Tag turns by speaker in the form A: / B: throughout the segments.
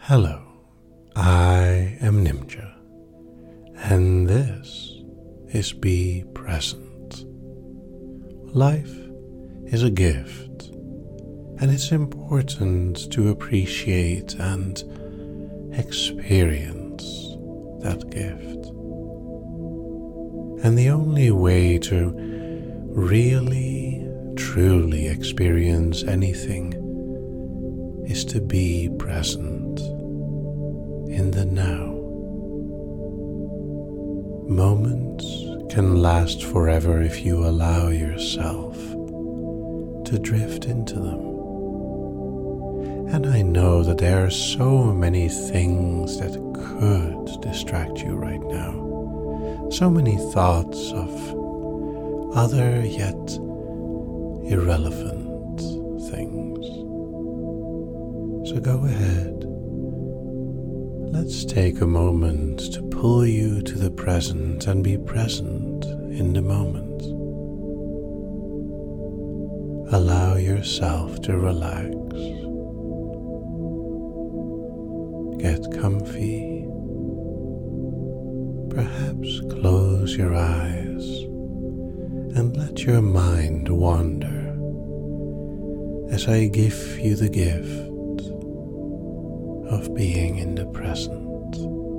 A: Hello, I am Nimja, and this is Be Present. Life is a gift, and it's important to appreciate and experience that gift. And the only way to really, truly experience anything is to be present in the now. Moments can last forever if you allow yourself to drift into them. And I know that there are so many things that could distract you right now. So many thoughts of other yet irrelevant things. So go ahead. Let's take a moment to pull you to the present and be present in the moment. Allow yourself to relax. Get comfy. Perhaps close your eyes and let your mind wander as I give you the gift of being in the present.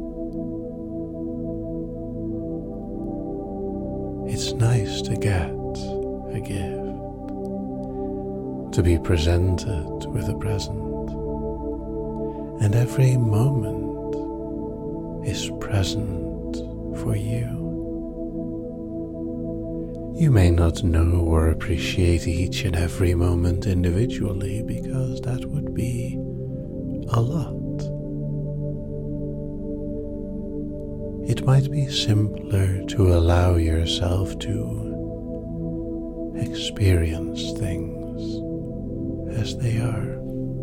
A: It's nice to get a gift, to be presented with a present, and every moment is present for you. You may not know or appreciate each and every moment individually because that would be a lot. It might be simpler to allow yourself to experience things as they are.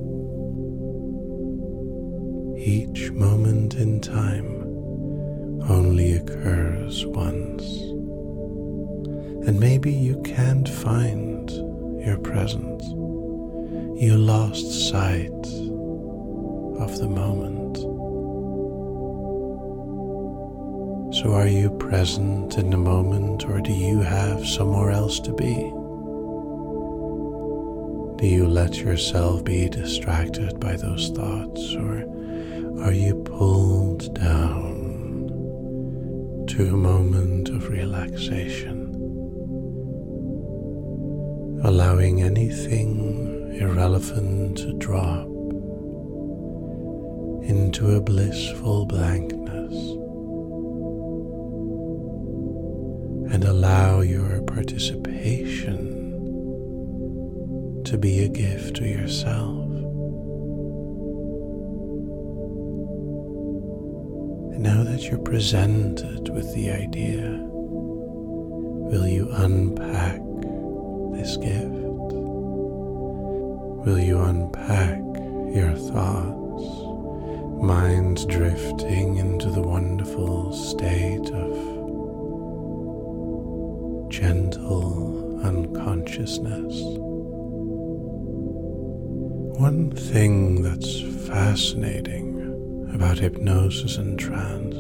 A: Each moment in time only occurs once, and maybe you can't find your presence. You lost sight of the moment. So are you present in the moment, or do you have somewhere else to be? Do you let yourself be distracted by those thoughts, or are you pulled down to a moment of relaxation, allowing anything irrelevant to drop into a blissful blankness, and allow your participation to be a gift to yourself. And now that you're presented with the idea, will you unpack this gift? Will you unpack your thoughts, mind drifting into the wonderful state of gentle unconsciousness? One thing that's fascinating about hypnosis and trance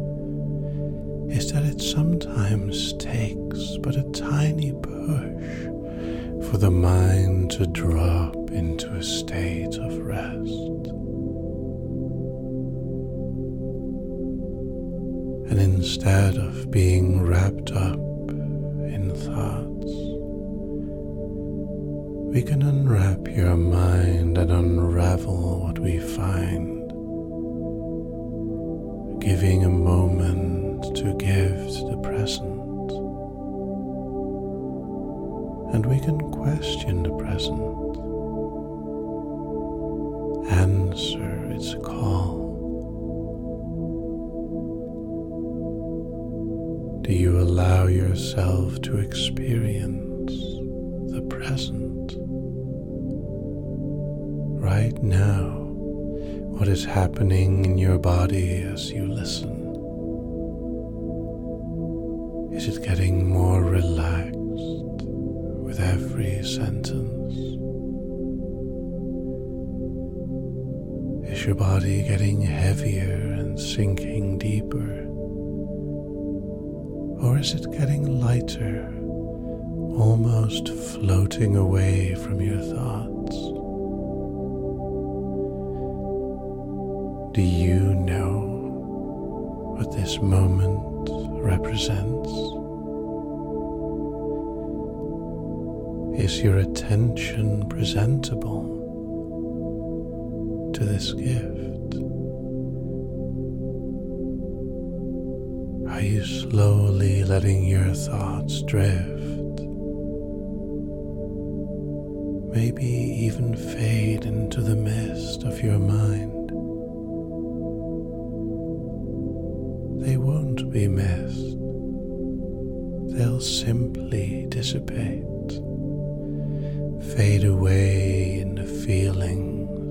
A: is that it sometimes takes but a tiny push for the mind to drop into a state of rest. And instead of being wrapped up in thoughts, we can unwrap your mind and unravel what we find, giving a moment to give to the present. And we can question the present, answer its call. Do you allow yourself to experience the present? Right now, what is happening in your body as you listen? Is it getting more relaxed with every sentence? Is your body getting heavier and sinking deeper? Or is it getting lighter, almost floating away from your thoughts? Do you know what this moment represents? Is your attention presentable to this gift? Are you slowly letting your thoughts drift? Maybe even fade into the mist of your mind. They won't be missed. They'll simply dissipate, fade away into feelings,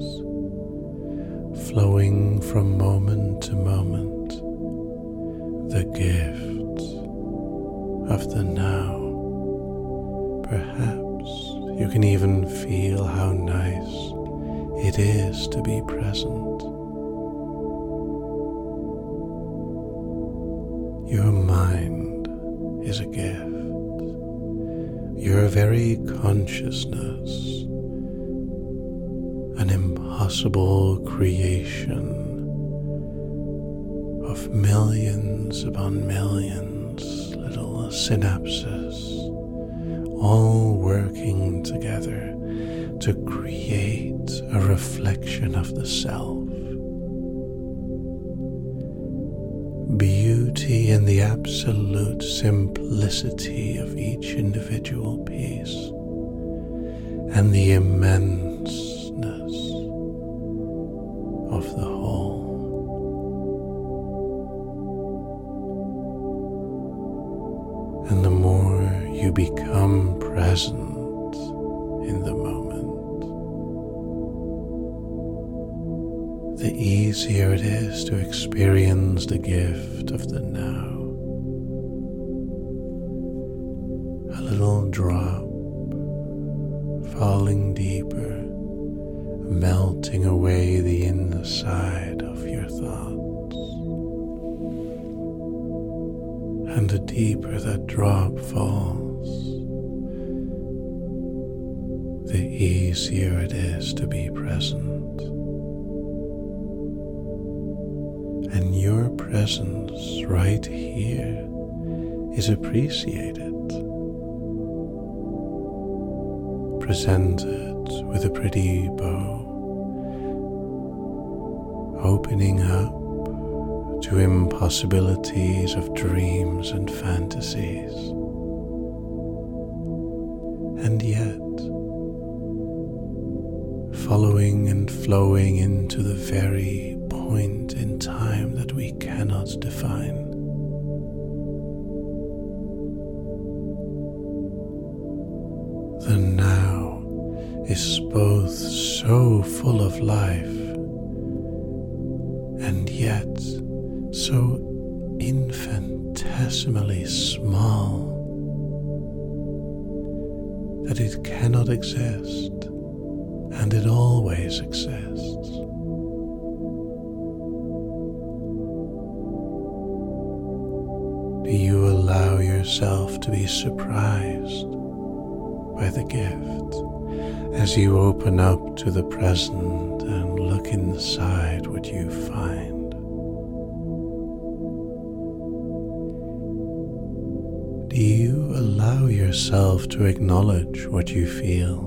A: flowing from moment to moment, the gift of the now. Perhaps you can even feel how nice it is to be present. Your mind is a gift. Your very consciousness, an impossible creation of millions upon millions little synapses, all working together to create a reflection of the self. Beauty in the absolute simplicity of each individual piece, and the immenseness of the whole. And the more you become present in the moment, the easier it is to experience the gift of the now. A little drop falling deeper, melting away the inside of your thoughts. And the deeper that drop falls, the easier it is to be present. And your presence right here is appreciated, presented with a pretty bow, opening up to impossibilities of dreams and fantasies. And yet, following and flowing into the very point in time that we cannot define. The now is both so full of life and yet so infinitesimally small that it cannot exist, and it always exists. Do you allow yourself to be surprised by the gift as you open up to the present and look inside what you find? Do you allow yourself to acknowledge what you feel,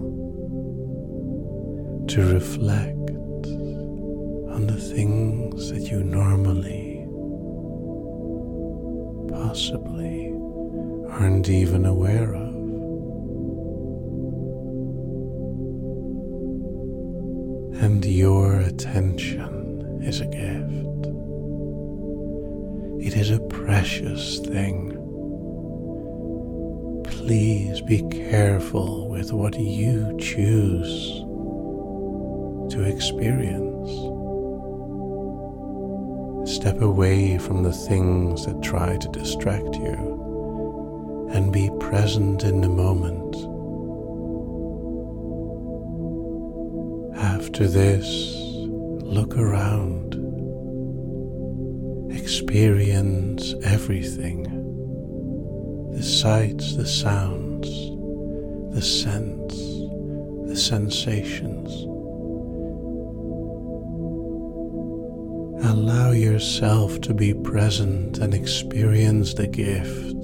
A: to reflect on the things that you normally possibly aren't even aware of? And your attention is a gift. It is a precious thing. Please be careful with what you choose to experience. Step away from the things that try to distract you and be present in the moment. After this, look around, experience everything, the sights, the sounds, the scents, the sensations. Allow yourself to be present and experience the gift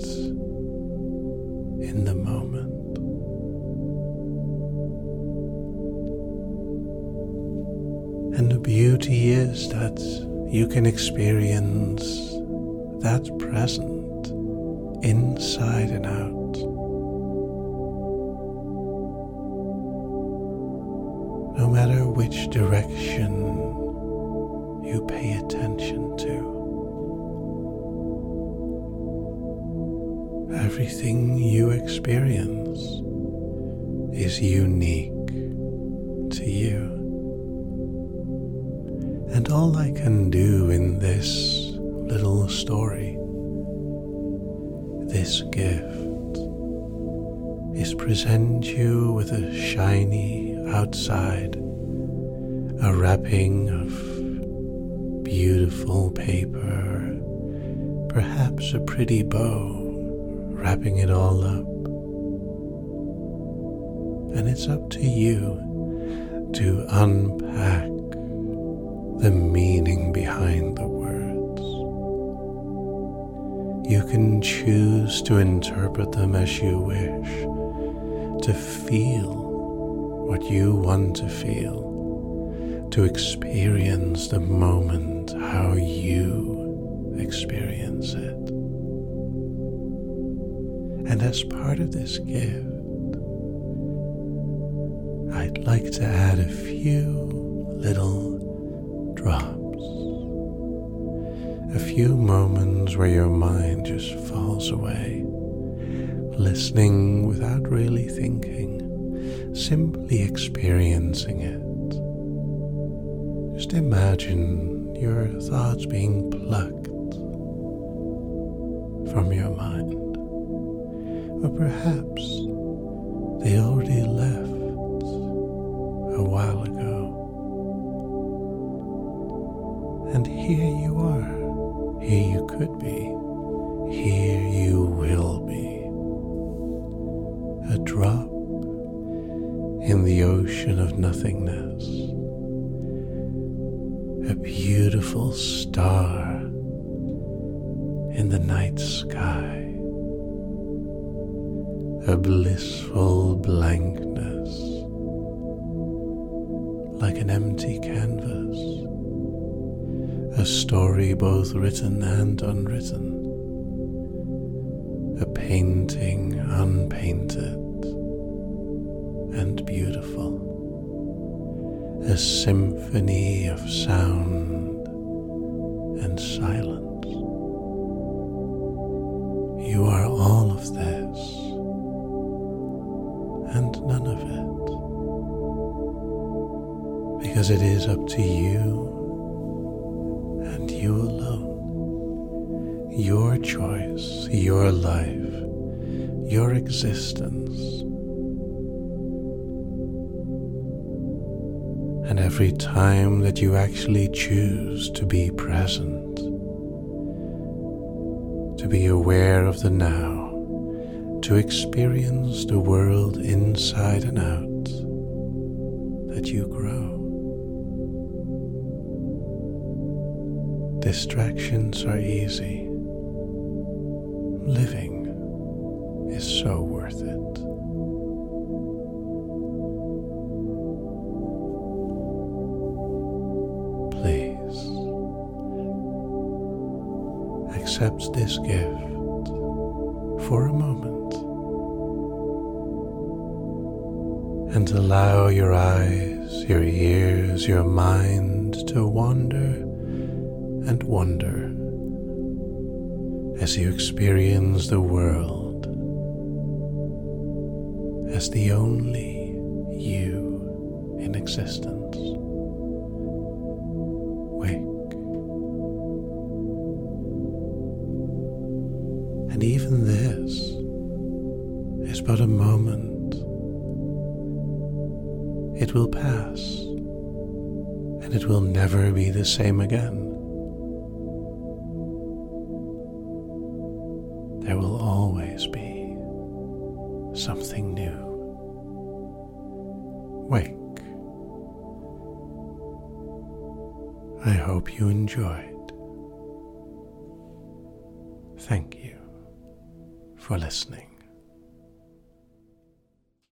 A: in the moment. And the beauty is that you can experience that present inside and out. No matter which direction you pay attention to, everything you experience is unique to you. And all I can do in this little story, this gift, is present you with a shiny outside, a wrapping of beautiful paper, perhaps a pretty bow wrapping it all up. And it's up to you to unpack the meaning behind the words. You can choose to interpret them as you wish, to feel what you want to feel, to experience the moment how you experience it. And as part of this gift, I'd like to add a few little drops, a few moments where your mind just falls away, listening without really thinking, simply experiencing it. Just imagine your thoughts being plucked from your mind, or perhaps they already left a while ago. And here you are, here you could be, here you will be. A drop in the ocean of nothingness, a beautiful star in the night sky, a blissful blankness, like an empty canvas, a story both written and unwritten, a painting unpainted and beautiful, a symphony of sound and silence. You are all of this and none of it, because it is up to you and you alone, your choice, your life, your existence. And every time that you actually choose to be present, to be aware of the now, to experience the world inside and out, that you grow. Distractions are easy. Living is so worth it. Please accept this gift for a moment and allow your eyes, your ears, your mind to wander and wonder as you experience the world as the only you in existence. Wake. And even this is but a moment. It will pass, and it will never be the same again. There will always be something new. Wake. I hope you enjoyed. Thank you for listening.